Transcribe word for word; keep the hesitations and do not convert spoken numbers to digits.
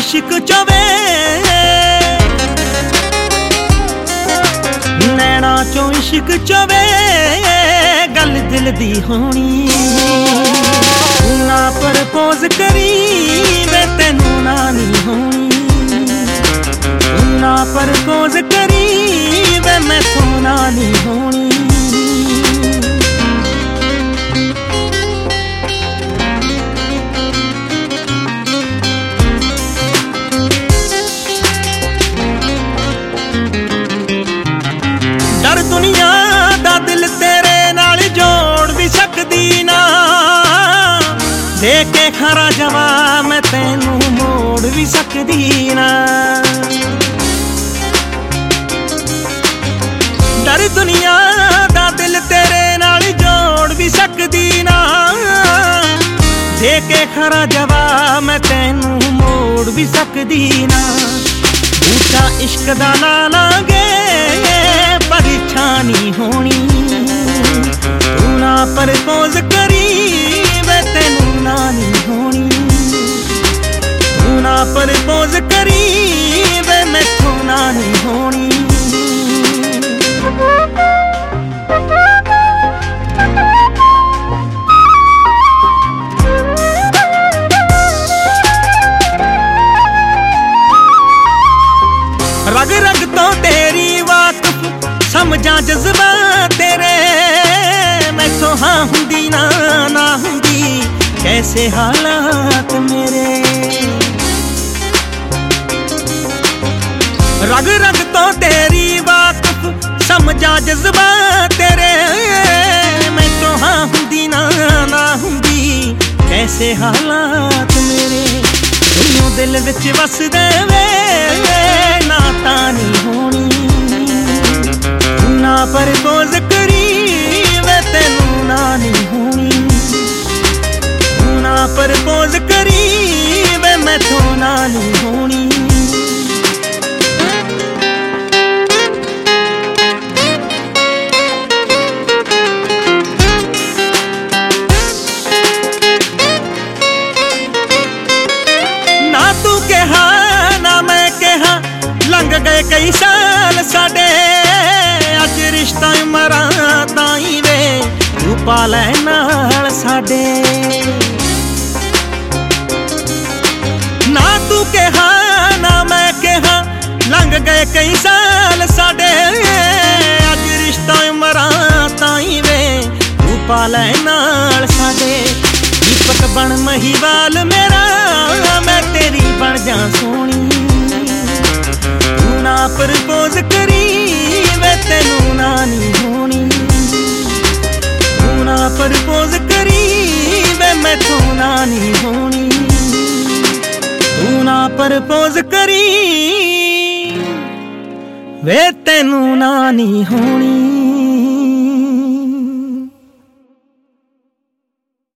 इश्क चोवे नैना चो इश्क चोवे गल दिल दी होनी ना प्रपोज करी वे तेनू ना नी होनी ना प्रपोज करी वे मैं तो ना नी होनी डर दुनिया दा दिल तेरे नाल जोड़ भी सकदी ना दे के खरा जवाब मैं तेनू मोड़ भी सकदी ना डर दुनिया दा दिल तेरे नाल जोड़ भी सकदी ना दे के खरा जवाब मैं तेनू मोड़ भी सकदी ना बूटा इश्क दा ला लांगे परेशानी होनी तू ना प्रपोज करी वे तेनू ना नी होनी तू ना प्रपोज करी वे मैथों ना नी होनी रग रग तो तेरी वाकफ समझा जज्बा तेरे मैं तो हाँ हुंदी ना ना हुंदी कैसे हालात मेरे रग रग तो तेरी वाकफ समझा जज्बा तेरे मैं तो हाँ हुंदी ना ना हुंदी कैसे हालात मेरे तू दिल विच वस देवे ना तानी होनी ना प्रपोज करी वे तेनू ना नी होनी ना प्रपोज करी वे मैथों ना नी होनी ना तू कहा ना मैं कहा लंघ गए कई साल साडे अज रिश्ता मरा ताई वे तू पालै नाल साडे ना तू कहा ना मैं कहा लंघ गए कई साल साडे अज रिश्ता मरा ताई वे तू पालै नाल साडे दीपक बन महिवाल मेरा मैं तेरी बन जा सोनी तू ना प्रपोज करी वे तेनू ना नी होनी तू ना प्रपोज करी वे मैथों ना नी होनी तू ना प्रपोज करी वे तेनू ना नी होनी।